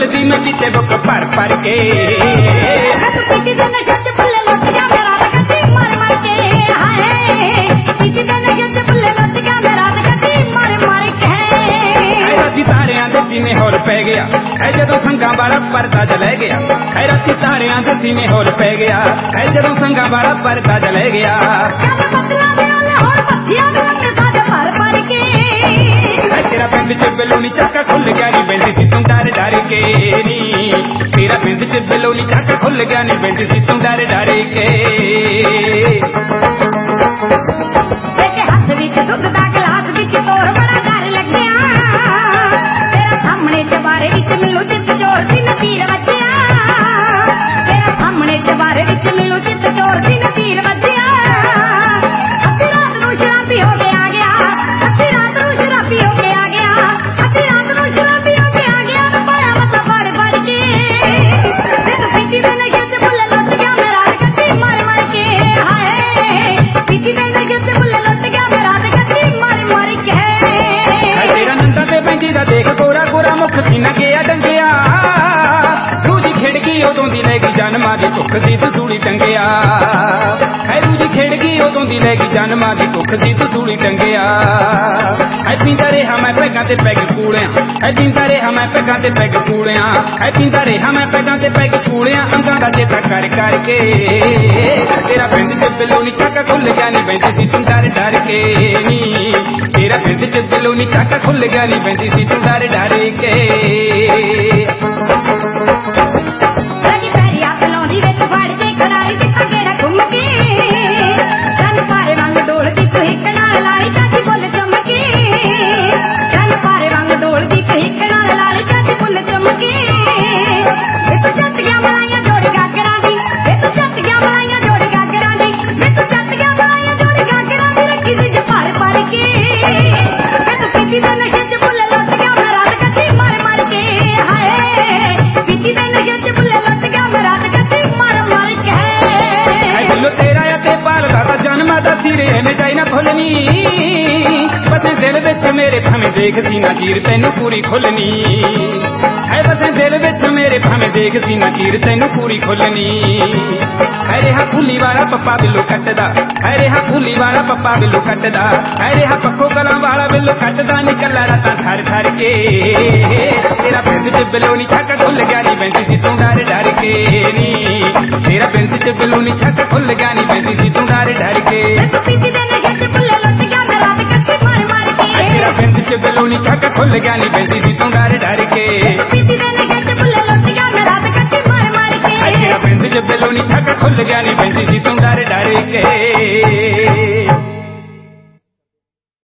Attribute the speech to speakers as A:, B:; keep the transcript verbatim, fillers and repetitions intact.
A: भुलदी मैं पीते बुक भर भर के
B: पीती दे नशे च भुल्ले लुट गया मेरा ते कट्टी मार मार के हाय पीती दे नशे च भुल्ले लुट गया मेरा ते कट्टी मार मार के
A: राती तारियां दे सीने होल पै गया है जदों संगा वाला परदा जलै गया है राती तारियां दे सीने होल पै गया है जदों संगा वाला परदा जलै गया
B: बदला दे ओले होर पत्तियां दे लंगे साडे भर भर के
A: तेरा पिंड च बेलोनी चाका खुल गया नी बेंदी सी तू डर डर के नी तेरा पिंड च बेलोनी चाका खुल गया नी बेंदी सी तू डर डर के
B: हाथ विच दुध दा गिलास विच तोर बड़ा डर लग्या तेरा सामने चबारे विच मिलू चित चोर सी नतीर वज्जिया तेरा सामने चबारे विच मिलू चित चोर सी नतीर वज्जिया अद्धी रात नूं शराबी हो के आ गया अद्धी रात नूं शराबी हो के आ गया अद्धी रात नूं शराबी हो के आ गया मैं पाया मसा फड़ फड़ के तेनू पीती दे नशे च भुल्ले लुट गया मैं रात कट्टी मार मार के हाय पीती दे नशे च भुल्ले लुट गया मैं रात कट्टी मार मार के
A: तेरा नंदा ते बैंदी दा देख गोरा गोरा मुख सीना गया डंगिया रूजी खेड़ गई उदों दी लैगी जान मां दी भुख सी तसूली टंगिया है रूजी खेड़ गई उदों दी लैगी जान मां दी भुख सी तसूली टंगिया है पींदा रेहा मैं पैगां ते पैग कूड़ियां है पींदा रेहा मैं पैगां ते पैग कूड़ियां है पींदा रेहा मैं पैगां ते पैग कूड़ियां अंगां दा चेता कर कर के तेरा पिंड च बेलोनी चाका खुल गया नी बैंदी सी तू डर डर के नी तेरा पिंड च बेलोनी चाका खुल गया नी बैंदी सी तू डर डर के ना भुलनी बस दिल विच मेरे भावें देख सीना चीर तैनू पूरी खुलनी है बस दिल विच मेरे भावें देख सीना चीर तैनू पूरी खुलनी है रेहा फुली वाला पप्पा बिल्लो कटदा है रेहा फुली वाला पप्पा बिल्लो कटदा है रेहा पक्खो कलां वाला बिल्लो कटदा निकला रातां ठर ठर के तेरा पिंड च बेलोनी छक्का खुल गया नी बैंदी सी तू डर डर के नी तेरा पिंड च बेलोनी छक्का खुल गया नी बैंदी सी तू डर डर के तेरा पिंड च बेलोनी छक्का खुल गया नी बैंदी सी तू डर डर के तेरा पिंड च बेलोनी छक्का खुल गया नी बैंदी सी तू डर डर के।